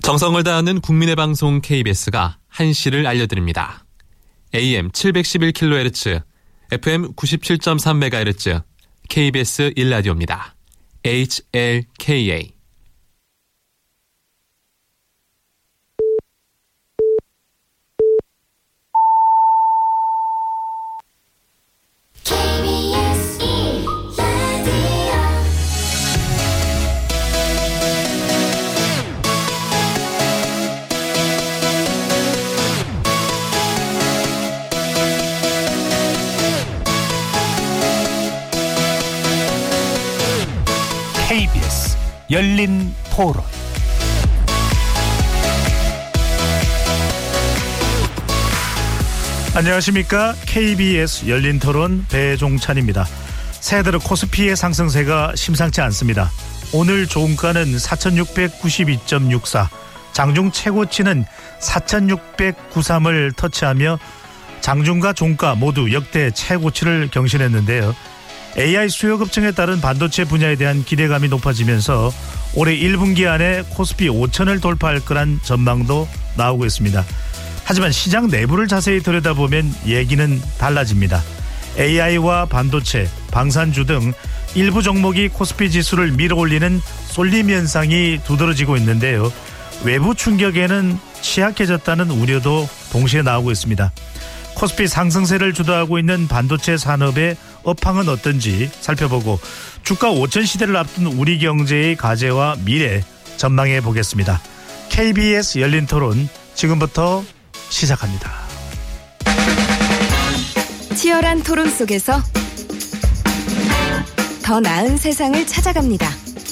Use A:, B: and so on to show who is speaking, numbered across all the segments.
A: 정성을 다하는 국민의 방송 KBS가 한시를 알려드립니다. AM 711kHz, FM 97.3MHz, KBS 1라디오입니다. HLKA.
B: KBS 열린 토론. 안녕하십니까. KBS 열린 토론 배종찬입니다. 새해 들어 코스피의 상승세가 심상치 않습니다. 오늘 종가는 4692.64, 장중 최고치는 4693을 터치하며 장중과 종가 모두 역대 최고치를 경신했는데요. AI 수요 급증에 따른 반도체 분야에 대한 기대감이 높아지면서 올해 1분기 안에 코스피 5천을 돌파할 거란 전망도 나오고 있습니다. 하지만 시장 내부를 자세히 들여다보면 얘기는 달라집니다. AI와 반도체, 방산주 등 일부 종목이 코스피 지수를 밀어올리는 쏠림 현상이 두드러지고 있는데요. 외부 충격에는 취약해졌다는 우려도 동시에 나오고 있습니다. 코스피 상승세를 주도하고 있는 반도체 산업의 업황은 어떤지 살펴보고 주가 5천 시대를 앞둔 우리 경제의 과제와 미래 전망해 보겠습니다. KBS 열린 토론 지금부터 시작합니다.
C: 치열한 토론 속에서 더 나은 세상을 찾아갑니다.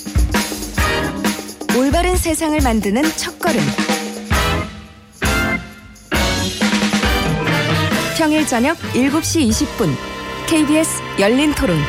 C: 올바른 세상을 만드는 첫걸음. 평일 저녁 7시 20분 KBS 열린 토론.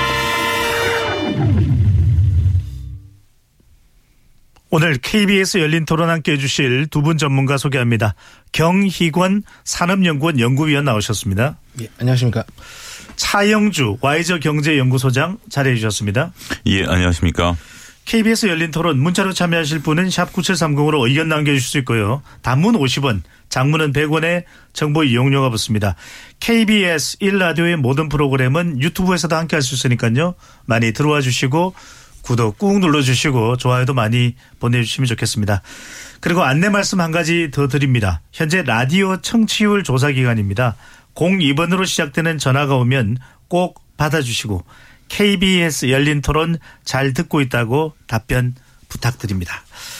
B: 오늘 KBS 열린 토론 함께 해주실 두 분 전문가 소개합니다. 경희권 산업연구원 연구위원 나오셨습니다.
D: 예, 안녕하십니까.
B: 차영주 와이저 경제연구소장 자리해 주셨습니다.
E: 예, 안녕하십니까.
B: KBS 열린 토론 문자로 참여하실 분은 샵 9730으로 의견 남겨주실 수 있고요. 단문 50원, 장문은 100원에 정보 이용료가 붙습니다. KBS 1라디오의 모든 프로그램은 유튜브에서도 함께 할 수 있으니까요. 많이 들어와 주시고 구독 꾹 눌러주시고 좋아요도 많이 보내주시면 좋겠습니다. 그리고 안내 말씀 한 가지 더 드립니다. 현재 라디오 청취율 조사 기간입니다. 02번으로 시작되는 전화가 오면 꼭 받아주시고 KBS 열린 토론 잘 듣고 있다고 답변 부탁드립니다.